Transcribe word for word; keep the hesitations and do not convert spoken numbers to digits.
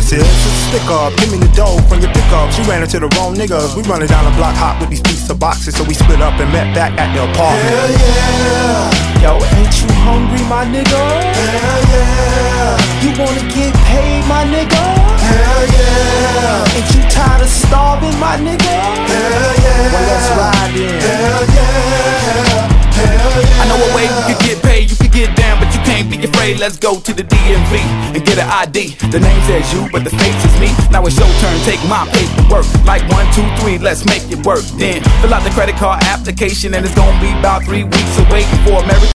sis, it's a stick up. Give me the dough from your pickup. She ran into the wrong niggas. We running down the block hot with these pieces of boxes, so we split up and met back at the apartment. Hell yeah. Yo, ain't you hungry, my nigga? Hell yeah. You wanna get paid, my nigga? Hell yeah. Ain't you tired of starving, my nigga? Hell yeah. Well, let's ride in. Hell yeah. Hell yeah. I know a way you can get paid, you can get down, but you can't be afraid. Let's go to the D M V and get an I D. The name says you, but the face is me. Now it's your turn, take my paperwork. Like one, two, three, let's make it work. Then fill out the credit card application, and it's gonna be about three weeks away for America.